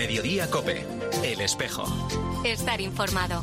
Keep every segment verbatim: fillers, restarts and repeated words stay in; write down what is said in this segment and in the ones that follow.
Mediodía COPE. El Espejo. Estar informado.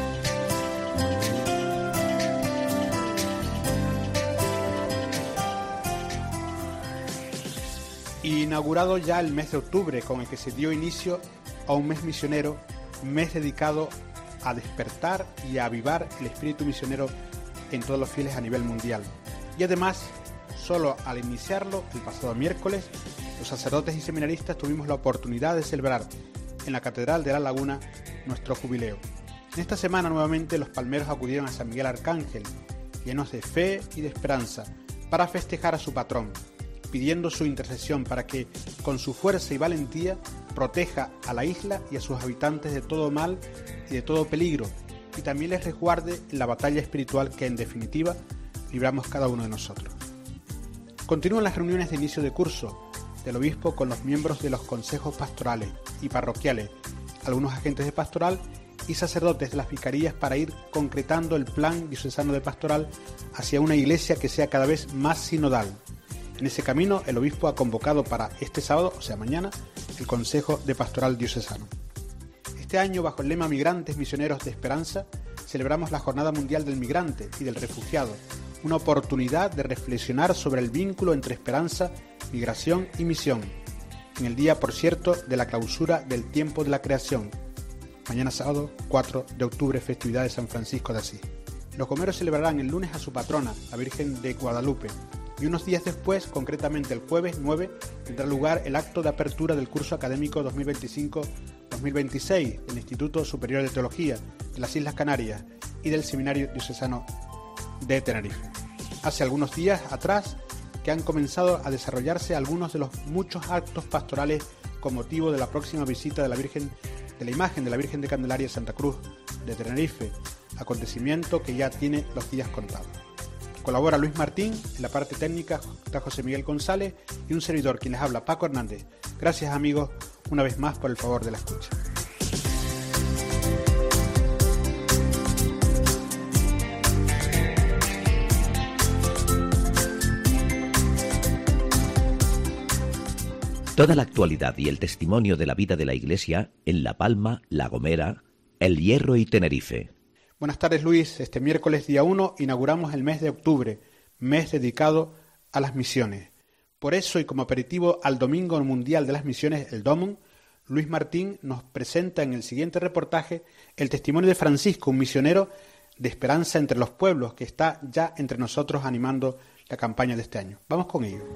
Inaugurado ya el mes de octubre, con el que se dio inicio a un mes misionero, mes dedicado a despertar y a avivar el espíritu misionero en todos los fieles a nivel mundial. Y además, solo al iniciarlo, el pasado miércoles, los sacerdotes y seminaristas tuvimos la oportunidad de celebrar en la Catedral de La Laguna nuestro jubileo. En esta semana nuevamente los palmeros acudieron a San Miguel Arcángel, llenos de fe y de esperanza, para festejar a su patrón, pidiendo su intercesión para que, con su fuerza y valentía, proteja a la isla y a sus habitantes de todo mal y de todo peligro, y también les resguarde en la batalla espiritual que, en definitiva, libramos cada uno de nosotros. Continúan las reuniones de inicio de curso del obispo con los miembros de los consejos pastorales y parroquiales, algunos agentes de pastoral y sacerdotes de las vicarías, para ir concretando el plan diocesano de pastoral hacia una iglesia que sea cada vez más sinodal. En ese camino, el obispo ha convocado para este sábado, o sea mañana, el Consejo de Pastoral Diocesano. Este año, bajo el lema Migrantes Misioneros de Esperanza, celebramos la Jornada Mundial del Migrante y del Refugiado, una oportunidad de reflexionar sobre el vínculo entre esperanza, migración y misión, en el día, por cierto, de la clausura del tiempo de la creación. Mañana sábado, cuatro de octubre, festividad de San Francisco de Asís. Los gomeros celebrarán el lunes a su patrona, la Virgen de Guadalupe, y unos días después, concretamente el jueves nueve, tendrá lugar el acto de apertura del curso académico dos mil veinticinco dos mil veintiséis del Instituto Superior de Teología de las Islas Canarias y del Seminario Diocesano de Tenerife. Hace algunos días atrás que han comenzado a desarrollarse algunos de los muchos actos pastorales con motivo de la próxima visita de la Virgen, de la imagen de la Virgen de Candelaria Santa Cruz de Tenerife, acontecimiento que ya tiene los días contados. Colabora Luis Martín, en la parte técnica está José Miguel González y un servidor quien les habla, Paco Hernández. Gracias, amigos, una vez más por el favor de la escucha. Toda la actualidad y el testimonio de la vida de la Iglesia en La Palma, La Gomera, El Hierro y Tenerife. Buenas tardes, Luis. Este miércoles día uno inauguramos el mes de octubre, mes dedicado a las misiones. Por eso, y como aperitivo al Domingo Mundial de las Misiones, el DOMUN, Luis Martín nos presenta en el siguiente reportaje el testimonio de Francisco, un misionero de esperanza entre los pueblos que está ya entre nosotros animando la campaña de este año. Vamos con ello.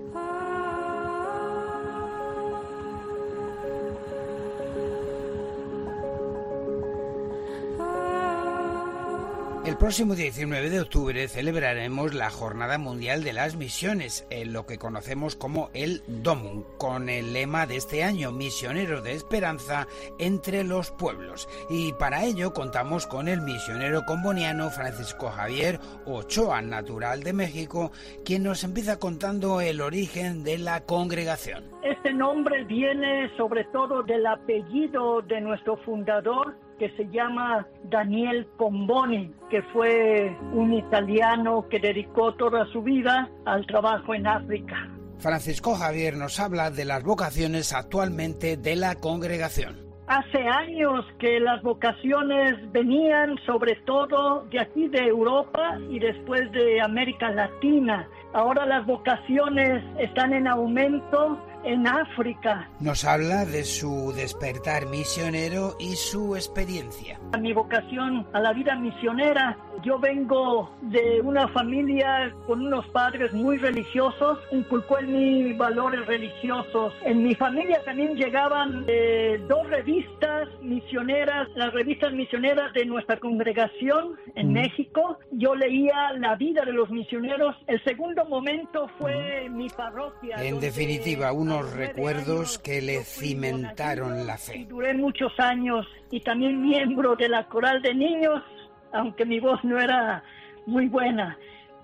El próximo diecinueve de octubre celebraremos la Jornada Mundial de las Misiones, en lo que conocemos como el DOMUN, con el lema de este año, Misionero de Esperanza entre los pueblos. Y para ello contamos con el misionero comboniano Francisco Javier Ochoa, natural de México, quien nos empieza contando el origen de la congregación. Este nombre viene sobre todo del apellido de nuestro fundador, que se llama Daniel Comboni, que fue un italiano que dedicó toda su vida al trabajo en África. Francisco Javier nos habla de las vocaciones actualmente de la congregación. Hace años que las vocaciones venían sobre todo de aquí de Europa y después de América Latina. Ahora las vocaciones están en aumento en África. Nos habla de su despertar misionero y su experiencia. Mi vocación a la vida misionera, yo vengo de una familia con unos padres muy religiosos, inculcó en mí valores religiosos. En mi familia también llegaban eh, dos revistas misioneras, las revistas misioneras de nuestra congregación en mm. México. Yo leía la vida de los misioneros. El segundo momento fue mm. mi parroquia. En definitiva, unos recuerdos que le cimentaron la fe. Y duré muchos años y también miembro de la coral de niños, aunque mi voz no era muy buena.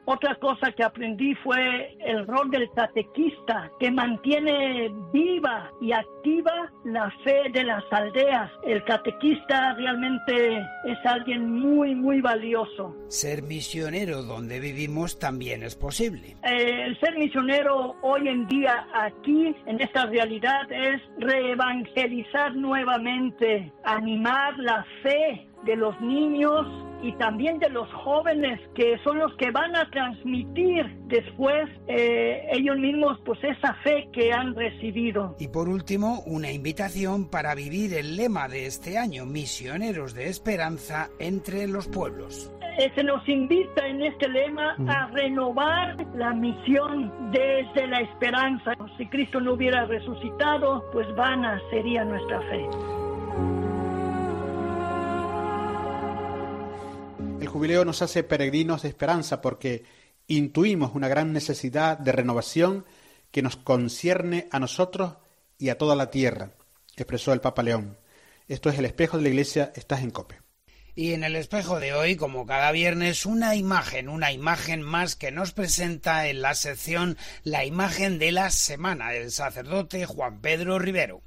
Otra cosa que aprendí fue el rol del catequista, que mantiene viva y activa la fe de las aldeas. El catequista realmente es alguien muy, muy valioso. Ser misionero donde vivimos también es posible. Eh, el ser misionero hoy en día aquí, en esta realidad, es reevangelizar nuevamente, animar la fe de los niños y también de los jóvenes, que son los que van a transmitir después eh, ellos mismos pues esa fe que han recibido. Y por último, una invitación para vivir el lema de este año, Misioneros de Esperanza entre los pueblos. Eh, se nos invita en este lema mm. a renovar la misión desde la esperanza. Si Cristo no hubiera resucitado, pues vana sería nuestra fe. El jubileo nos hace peregrinos de esperanza porque intuimos una gran necesidad de renovación que nos concierne a nosotros y a toda la tierra, expresó el Papa León. Esto es El Espejo de la Iglesia, estás en COPE. Y en el espejo de hoy, como cada viernes, una imagen, una imagen más que nos presenta en la sección La Imagen de la Semana, el sacerdote Juan Pedro Rivero.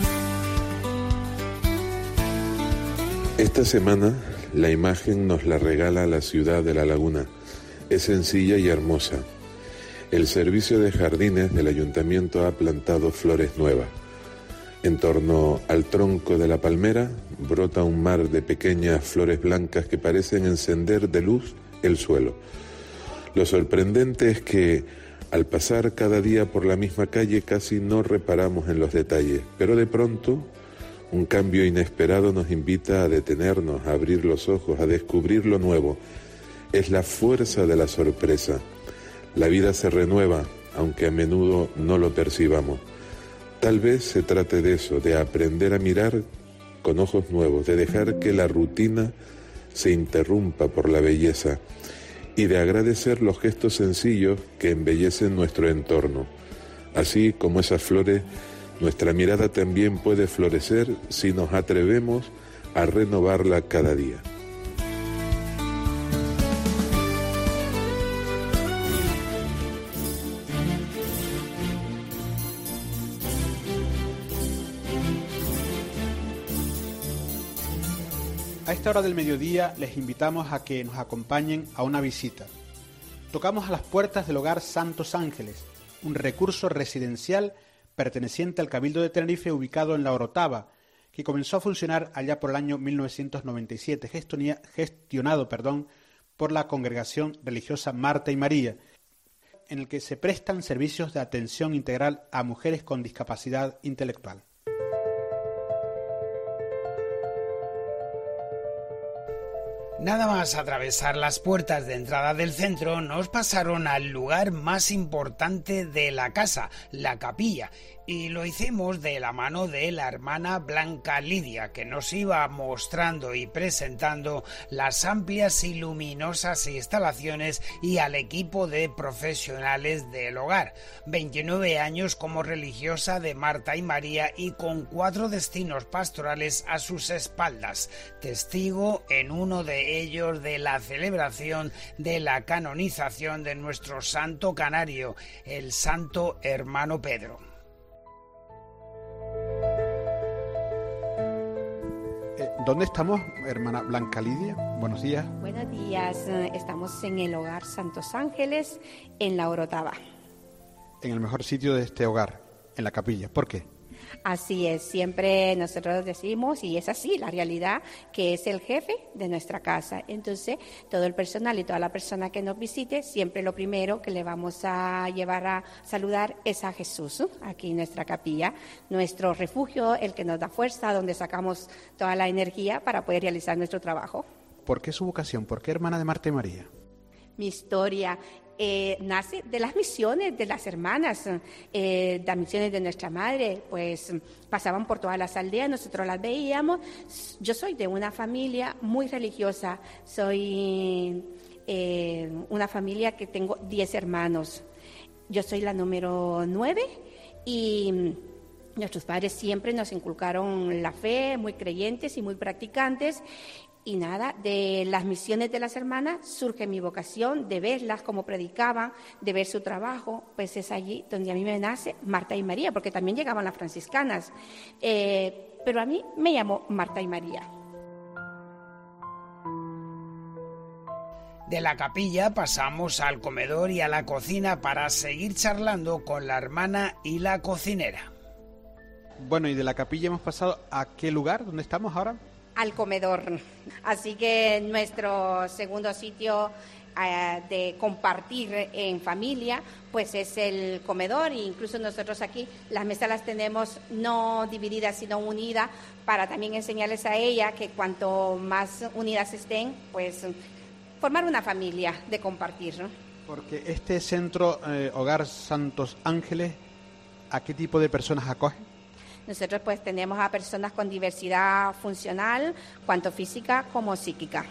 Esta semana la imagen nos la regala la ciudad de La Laguna. Es sencilla y hermosa. El servicio de jardines del ayuntamiento ha plantado flores nuevas. En torno al tronco de la palmera brota un mar de pequeñas flores blancas que parecen encender de luz el suelo. Lo sorprendente es que al pasar cada día por la misma calle casi no reparamos en los detalles, pero de pronto un cambio inesperado nos invita a detenernos, a abrir los ojos, a descubrir lo nuevo. Es la fuerza de la sorpresa. La vida se renueva, aunque a menudo no lo percibamos. Tal vez se trate de eso, de aprender a mirar con ojos nuevos, de dejar que la rutina se interrumpa por la belleza y de agradecer los gestos sencillos que embellecen nuestro entorno. Así como esas flores, nuestra mirada también puede florecer si nos atrevemos a renovarla cada día. A esta hora del mediodía les invitamos a que nos acompañen a una visita. Tocamos a las puertas del Hogar Santos Ángeles, un recurso residencial perteneciente al Cabildo de Tenerife ubicado en La Orotava, que comenzó a funcionar allá por el año mil novecientos noventa y siete, gestionia, gestionado perdón, por la Congregación Religiosa Marta y María, en el que se prestan servicios de atención integral a mujeres con discapacidad intelectual. Nada más atravesar las puertas de entrada del centro, nos pasaron al lugar más importante de la casa, la capilla, y lo hicimos de la mano de la hermana Blanca Lidia, que nos iba mostrando y presentando las amplias y luminosas instalaciones y al equipo de profesionales del hogar. veintinueve años como religiosa de Marta y María y con cuatro destinos pastorales a sus espaldas, testigo en uno de ellos de la celebración de la canonización de nuestro santo canario, el santo hermano Pedro. ¿Dónde estamos, hermana Blanca Lidia? Buenos días. Buenos días. Estamos en el Hogar Santos Ángeles, en La Orotava. En el mejor sitio de este hogar, en la capilla. ¿Por qué? Así es, siempre nosotros decimos, y es así la realidad, que es el jefe de nuestra casa. Entonces, todo el personal y toda la persona que nos visite, siempre lo primero que le vamos a llevar a saludar es a Jesús, aquí en nuestra capilla, nuestro refugio, el que nos da fuerza, donde sacamos toda la energía para poder realizar nuestro trabajo. ¿Por qué su vocación? ¿Por qué hermana de Marta y María? Mi historia eh, nace de las misiones de las hermanas, eh, las misiones de nuestra madre, pues pasaban por todas las aldeas, nosotros las veíamos. Yo soy de una familia muy religiosa, soy eh, una familia que tengo diez hermanos. Yo soy la número nueve y nuestros padres siempre nos inculcaron la fe, muy creyentes y muy practicantes. Y nada, de las misiones de las hermanas surge mi vocación de verlas como predicaban, de ver su trabajo, pues es allí donde a mí me nace Marta y María, porque también llegaban las franciscanas, eh, pero a mí me llamó Marta y María. De la capilla pasamos al comedor y a la cocina para seguir charlando con la hermana y la cocinera. Bueno, y de la capilla hemos pasado ¿a qué lugar? ¿Dónde estamos ahora? Al comedor. Así que nuestro segundo sitio eh, de compartir en familia, pues es el comedor. E incluso nosotros aquí las mesas las tenemos no divididas, sino unidas, para también enseñarles a ella que cuanto más unidas estén, pues formar una familia de compartir, ¿no? Porque este centro, eh, Hogar Santos Ángeles, ¿a qué tipo de personas acoge? Nosotros pues tenemos a personas con diversidad funcional, tanto física como psíquica.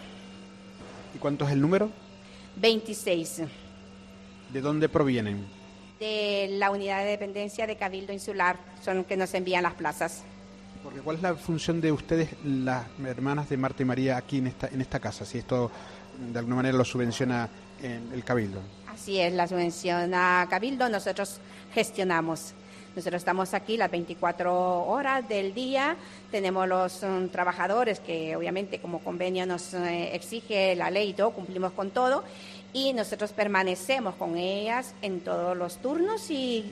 ¿Y cuánto es el número? veintiséis. ¿De dónde provienen? De la unidad de dependencia de Cabildo Insular, son los que nos envían las plazas. Porque ¿cuál es la función de ustedes, las hermanas de Marta y María, aquí en esta, en esta casa? Si esto de alguna manera lo subvenciona el Cabildo. Así es, la subvenciona Cabildo, nosotros gestionamos. Nosotros estamos aquí las veinticuatro horas del día, tenemos los um, trabajadores que obviamente como convenio nos eh, exige la ley y todo, cumplimos con todo, y nosotros permanecemos con ellas en todos los turnos. Y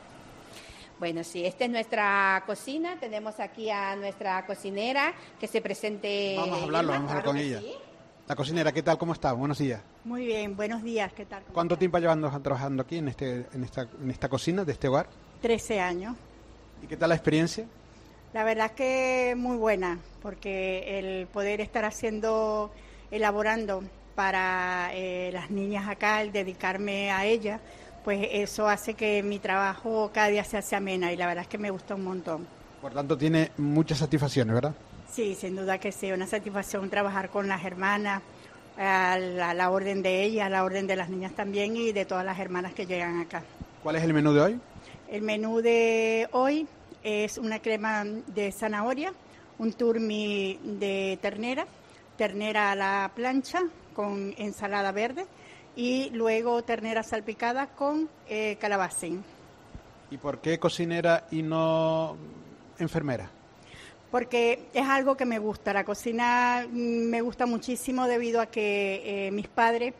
bueno, sí, esta es nuestra cocina, tenemos aquí a nuestra cocinera que se presente. Vamos a hablarlo, vamos a hablar con ella. Sí. La cocinera, ¿qué tal? ¿Cómo está? Buenos días. Muy bien, buenos días, ¿qué tal? ¿Cuánto tiempo llevando trabajando aquí en este en esta en esta cocina de este hogar? trece años. ¿Y qué tal la experiencia? La verdad es que muy buena, porque el poder estar haciendo, elaborando para eh, las niñas acá, el dedicarme a ellas, pues eso hace que mi trabajo cada día se hace amena y la verdad es que me gusta un montón. Por tanto, tiene muchas satisfacciones, ¿verdad? Sí, sin duda que sí, una satisfacción trabajar con las hermanas, a la, a la orden de ellas, a la orden de las niñas también y de todas las hermanas que llegan acá. ¿Cuál es el menú de hoy? El menú de hoy es una crema de zanahoria, un turmi de ternera, ternera a la plancha con ensalada verde y luego ternera salpicada con eh, calabacín. ¿Y por qué cocinera y no enfermera? Porque es algo que me gusta. La cocina me gusta muchísimo debido a que eh, mis padres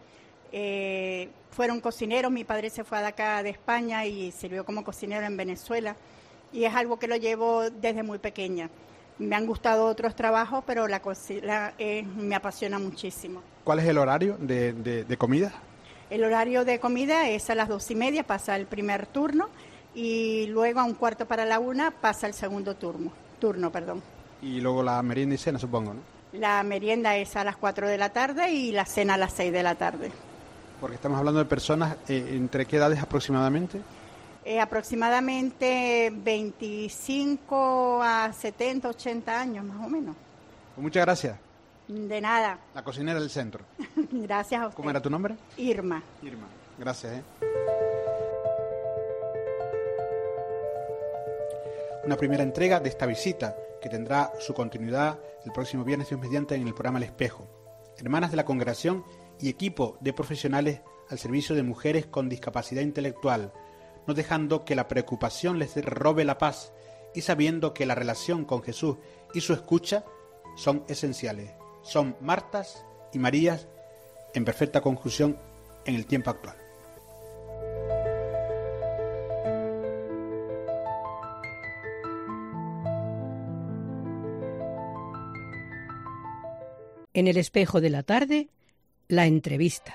eh, fueron cocineros. Mi padre se fue de acá de España y sirvió como cocinero en Venezuela. Y es algo que lo llevo desde muy pequeña. Me han gustado otros trabajos, pero la cocina eh, me apasiona muchísimo. ¿Cuál es el horario de, de, de comida? El horario de comida es a las dos y media, pasa el primer turno, y luego a un cuarto para la una pasa el segundo turno. turno perdón. Y luego la merienda y cena, supongo, ¿no? La merienda es a las cuatro de la tarde y la cena a las seis de la tarde. Porque estamos hablando de personas, eh, ¿entre qué edades aproximadamente? Eh, aproximadamente veinticinco a setenta, ochenta años, más o menos. Pues muchas gracias. De nada. La cocinera del centro. Gracias a usted. ¿Cómo era tu nombre? Irma. Irma, gracias. ¿eh? Una primera entrega de esta visita, que tendrá su continuidad el próximo viernes, Dios mediante, en el programa El Espejo. Hermanas de la Congregación y equipo de profesionales al servicio de mujeres con discapacidad intelectual, no dejando que la preocupación les robe la paz y sabiendo que la relación con Jesús y su escucha son esenciales. Son Martas y Marías en perfecta conjunción en el tiempo actual. En el espejo de la tarde, la entrevista.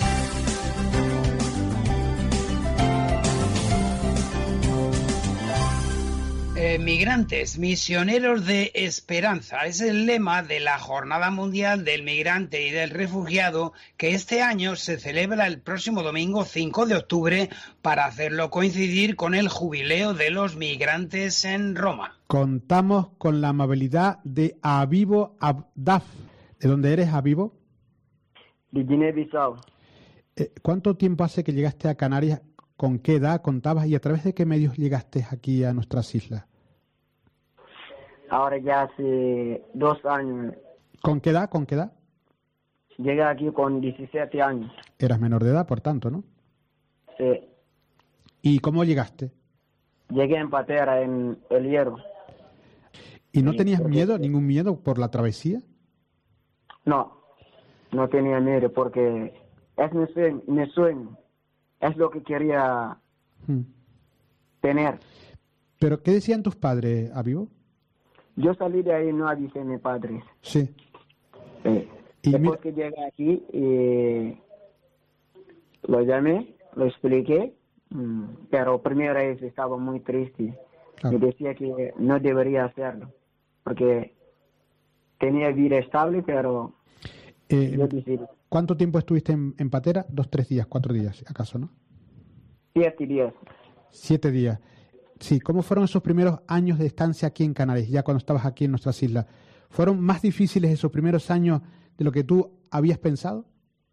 Eh, migrantes, misioneros de esperanza, es el lema de la Jornada Mundial del Migrante y del Refugiado, que este año se celebra el próximo domingo cinco de octubre para hacerlo coincidir con el jubileo de los migrantes en Roma. Contamos con la amabilidad de Avivo Abdaf. ¿De dónde eres, Avivo? De Guinea-Bissau. Eh, ¿Cuánto tiempo hace que llegaste a Canarias? ¿Con qué edad contabas y a través de qué medios llegaste aquí a nuestras islas? Ahora ya hace dos años. ¿Con qué edad? ¿Con qué edad? Llegué aquí con diecisiete años. Eras menor de edad, por tanto, ¿no? Sí. ¿Y cómo llegaste? Llegué en patera, en El Hierro. ¿Y no Sí, tenías porque- miedo, ningún miedo por la travesía? No, no tenía miedo porque es mi sueño, mi sueño. Es lo que quería Hmm. tener. ¿Pero qué decían tus padres, Avivo? Yo salí de ahí, no avisé a mi padre. Sí. Sí. Y Después mira- que llegué aquí, eh, lo llamé, lo expliqué, mm, pero primera vez estaba muy triste. Claro. Me decía que no debería hacerlo, porque tenía vida estable, pero Eh, yo decidí. ¿Cuánto tiempo estuviste en, en Patera? Dos, tres días, cuatro días, acaso, ¿no? Siete días. Siete días. Sí, ¿cómo fueron esos primeros años de estancia aquí en Canarias, ya cuando estabas aquí en nuestras islas? ¿Fueron más difíciles esos primeros años de lo que tú habías pensado?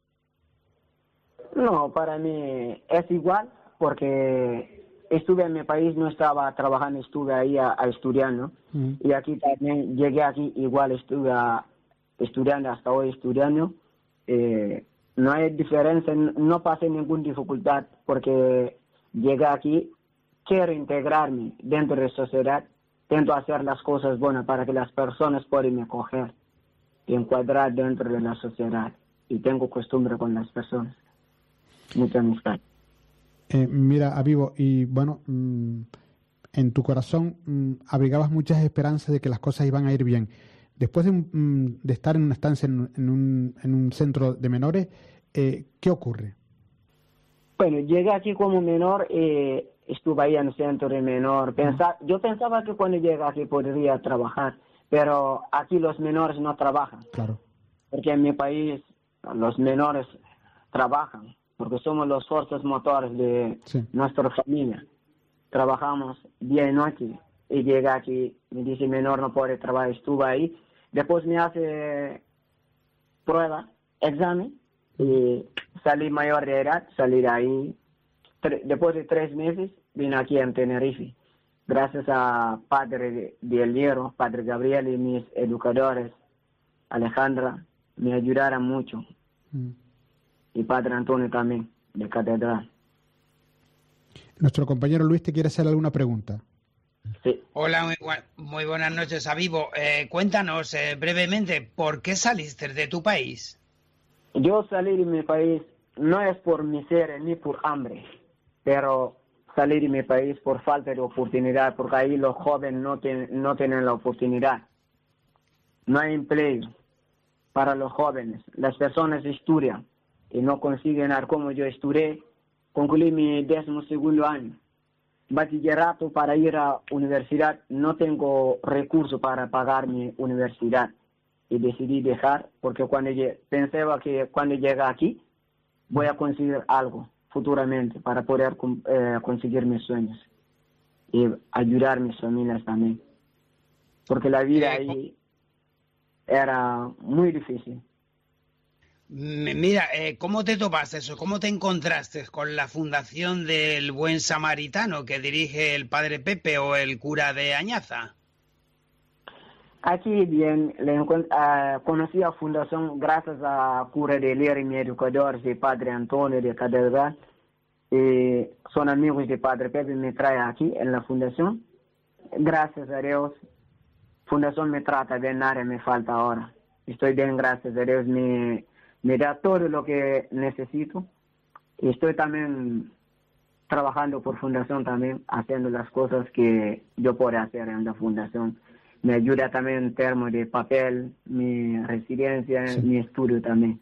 No, para mí es igual, porque estuve en mi país, no estaba trabajando, estuve ahí a, a estudiando. Mm. Y aquí también llegué aquí, igual estuve a- estudiando, hasta hoy estudiando. Eh, no hay diferencia, no, no pasé ninguna dificultad, porque llegué aquí, quiero integrarme dentro de la sociedad, intento hacer las cosas buenas para que las personas puedan me acoger y encuadrar dentro de la sociedad. Y tengo costumbre con las personas. Mucha amistad. Eh, mira, Avivo, y bueno, mm, en tu corazón mm, abrigabas muchas esperanzas de que las cosas iban a ir bien. Después de, un- mm, de estar en una estancia en, en un, en un centro de menores, eh, ¿qué ocurre? Bueno, llegué aquí como menor y estuve ahí en el centro de menor. Pensa- yo pensaba que cuando llegué aquí podría trabajar, pero aquí los menores no trabajan, Claro. porque en mi país los menores trabajan, porque somos los fuerzas motores de Sí. nuestra familia. Trabajamos día y noche y llega aquí, me dice menor no puede trabajar, estuve ahí. Después me hace prueba, examen, y salí mayor de edad, salí de ahí. Tre- después de tres meses vine aquí en Tenerife. Gracias a Padre de, de El Hierro, Padre Gabriel y mis educadores, Alejandra, me ayudaron mucho. Mm. Y Padre Antonio también, de Catedral. Nuestro compañero Luis te quiere hacer alguna pregunta. Sí. Hola, muy, bua- muy buenas noches, Avivo. Eh, cuéntanos eh, brevemente, ¿por qué saliste de tu país? Yo salí de mi país no es por miseria ni por hambre, pero salí de mi país por falta de oportunidad, porque ahí los jóvenes no, tienen no tienen la oportunidad. No hay empleo para los jóvenes. Las personas estudian y no consiguen nada. Como yo estudié, concluí mi décimo segundo año. Bachillerato para ir a universidad, no tengo recursos para pagar mi universidad. Y decidí dejar, porque cuando lle- pensaba que cuando llegue aquí voy a conseguir algo futuramente para poder cum- eh, conseguir mis sueños y ayudar a mis familias también. Porque la vida Eh, ahí era muy difícil. M- Mira, eh, ¿cómo te topaste eso? ¿Cómo te encontraste con la Fundación del Buen Samaritano que dirige el padre Pepe o el cura de Añaza? Aquí bien, le encuent- ah, conocí a Fundación gracias a cura de Lira y mi educador, de Padre Antonio de Catedral. Y son amigos de Padre Pepe, me trae aquí en la Fundación. Gracias a Dios, Fundación me trata bien, nada me falta ahora. Estoy bien, gracias a Dios, me, me da todo lo que necesito. Y estoy también trabajando por Fundación también, haciendo las cosas que yo puedo hacer en la Fundación. Me ayuda también en términos de papel, mi residencia, Sí. mi estudio también.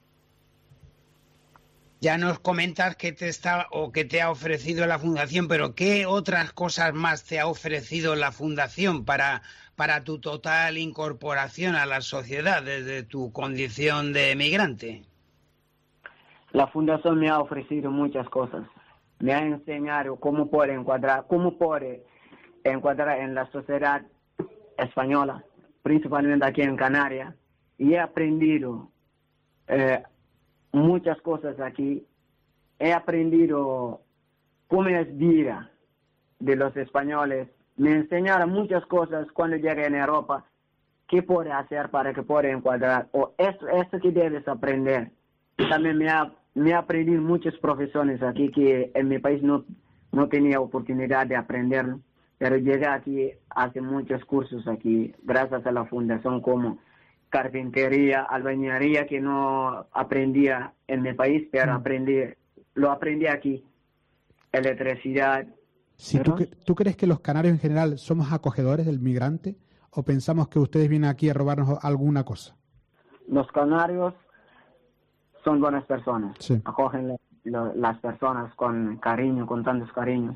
Ya nos comentas que te está o que te ha ofrecido la fundación, pero ¿qué otras cosas más te ha ofrecido la fundación para, para tu total incorporación a la sociedad desde tu condición de emigrante? La Fundación me ha ofrecido muchas cosas. Me ha enseñado cómo puede encuadrar, cómo puede encuadrar en la sociedad española, principalmente aquí en Canarias, y he aprendido eh, muchas cosas aquí. He aprendido cómo es vida de los españoles. Me enseñaron muchas cosas cuando llegué en Europa, qué puede hacer para que pueda encuadrar, o esto, esto que debes aprender. También me ha, me ha aprendido muchos profesores aquí que en mi país no, no tenía oportunidad de aprenderlo, pero llegué aquí, hace muchos cursos aquí, gracias a la fundación como carpintería, albañilería, que no aprendía en mi país, pero aprendí, lo aprendí aquí, electricidad. Si tú, ¿Tú crees que los canarios en general somos acogedores del migrante o pensamos que ustedes vienen aquí a robarnos alguna cosa? Los canarios son buenas personas, sí. Acogen lo, lo, las personas con cariño, con tantos cariños.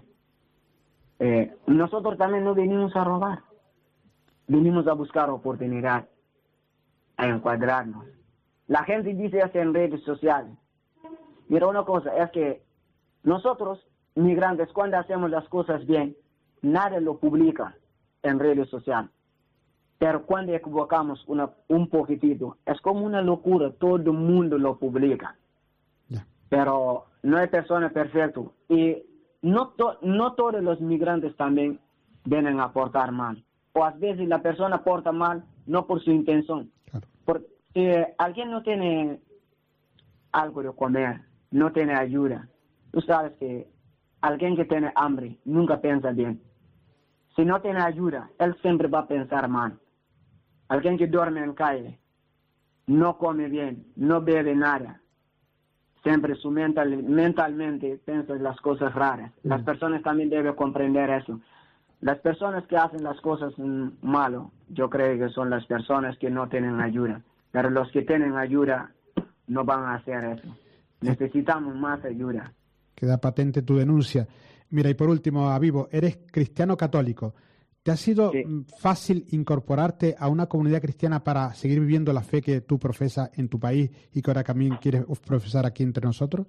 Eh, nosotros también no venimos a robar, venimos a buscar oportunidad, a encuadrarnos. La gente dice eso en redes sociales. Mira, una cosa es que nosotros, migrantes, cuando hacemos las cosas bien, nadie lo publica en redes sociales. Pero cuando equivocamos una, un poquitito, es como una locura, todo el mundo lo publica. Yeah. Pero no hay persona perfecta. Y no, to, no todos los migrantes también vienen a portar mal. O a veces la persona porta mal no por su intención. Claro. Porque si alguien no tiene algo de comer, no tiene ayuda, tú sabes que alguien que tiene hambre nunca piensa bien. Si no tiene ayuda, él siempre va a pensar mal. Alguien que duerme en calle, no come bien, no bebe nada, siempre su mental, mentalmente piensa las cosas raras. Las personas también deben comprender eso. Las personas que hacen las cosas malo, yo creo que son las personas que no tienen ayuda. Pero los que tienen ayuda no van a hacer eso. Necesitamos más ayuda. Queda patente tu denuncia. Mira, y por último, Avivo, eres cristiano católico. ¿Te ha sido sí. fácil incorporarte a una comunidad cristiana para seguir viviendo la fe que tú profesas en tu país y que ahora también quieres profesar aquí entre nosotros?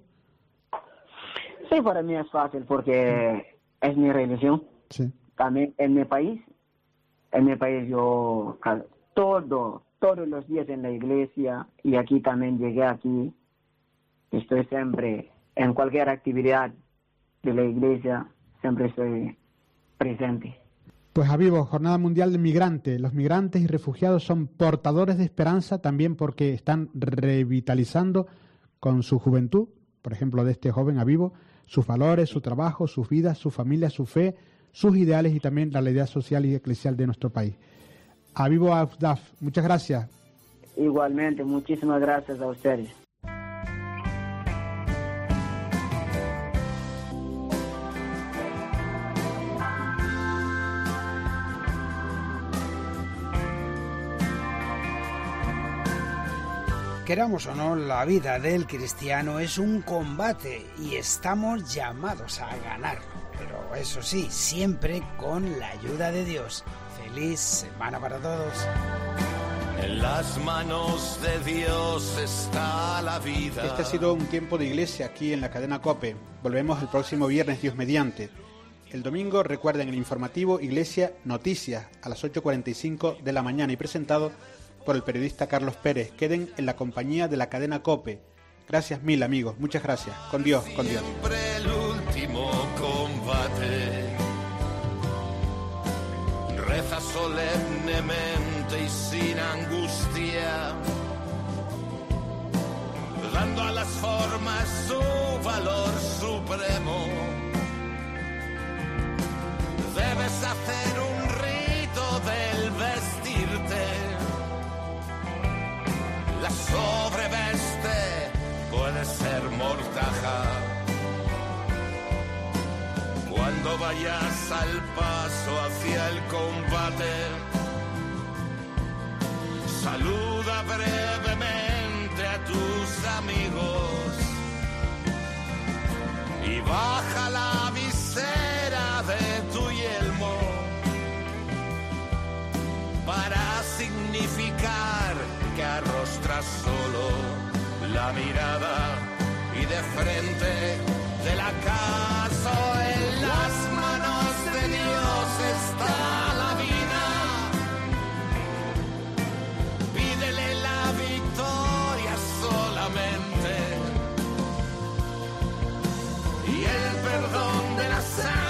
Sí, para mí es fácil porque es mi religión. Sí. También en mi país, en mi país yo todo, todos los días en la iglesia, y aquí también llegué aquí, estoy siempre en cualquier actividad de la iglesia, siempre estoy presente. Pues Avivo, Jornada Mundial del Migrante. Los migrantes y refugiados son portadores de esperanza también porque están revitalizando con su juventud, por ejemplo de este joven Avivo, sus valores, su trabajo, sus vidas, su familia, su fe, sus ideales y también la realidad social y eclesial de nuestro país. Avivo Afdaf, muchas gracias. Igualmente, muchísimas gracias a ustedes. Queramos o no, la vida del cristiano es un combate y estamos llamados a ganarlo. Pero eso sí, siempre con la ayuda de Dios. Feliz semana para todos. En las manos de Dios está la vida. Este ha sido un tiempo de iglesia aquí en la cadena COPE. Volvemos el próximo viernes, Dios mediante. El domingo, recuerden el informativo Iglesia Noticias a las ocho cuarenta y cinco de la mañana y presentado por el periodista Carlos Pérez. Queden en la compañía de la cadena COPE. Gracias mil, amigos. Muchas gracias. Con Dios, con Dios. Siempre el último combate. Reza solemnemente y sin angustia, dando a las formas su valor supremo. Debes hacer un rito del vestirte. La sobreveste puede ser mortaja. Cuando vayas al paso hacia el combate, saluda brevemente a tus amigos y baja la visera de tu yelmo para significar que arrostras solo la mirada y de frente del acaso. En las manos de Dios está la vida. Pídele la victoria solamente y el perdón de la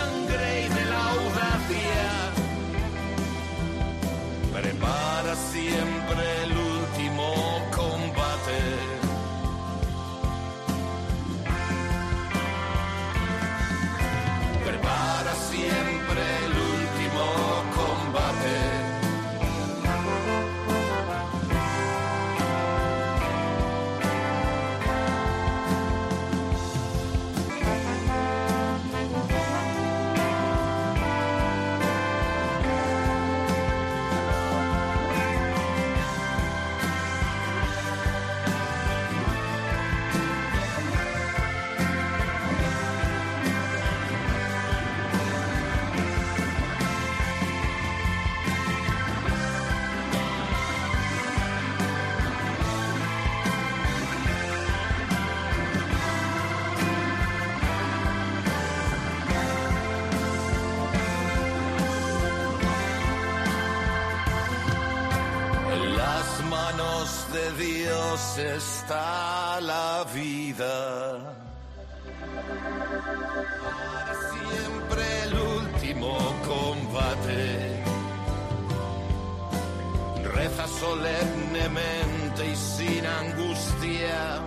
sangre y de la audacia. Prepara siempre Dios está la vida. Siempre el último combate. Reza solemnemente y sin angustia,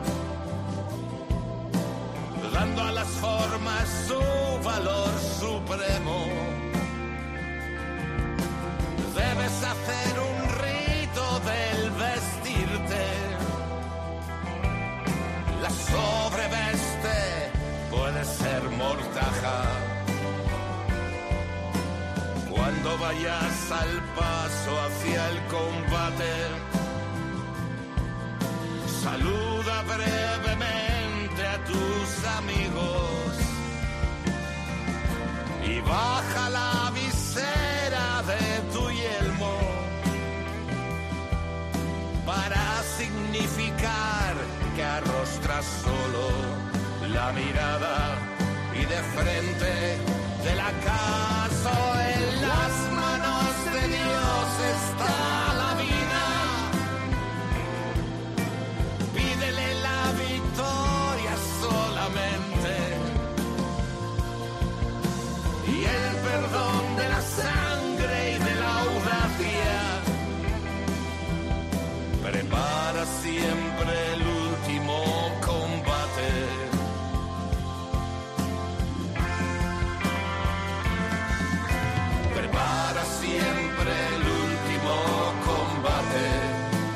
dando a las formas su valor supremo. Debes hacer un rito del vestirte. La sobreveste puede ser mortaja. Cuando vayas al paso hacia el combate, saluda brevemente a tus amigos y baja la visera de tu yelmo para significar que arrostras solo la mirada y de frente te la caso. En las manos de Dios está la vida. Pídele la victoria solamente y el perdón de la sangre y de la audacia. Prepara siempre el último combate. Prepara siempre el último combate.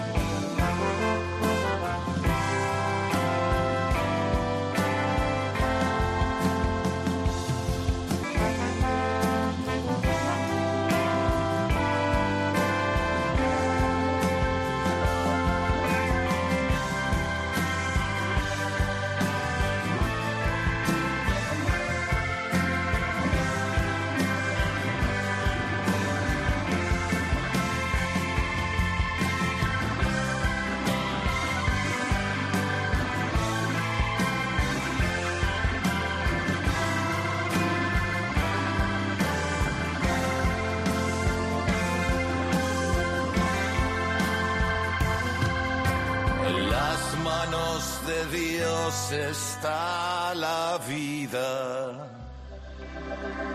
De Dios está la vida.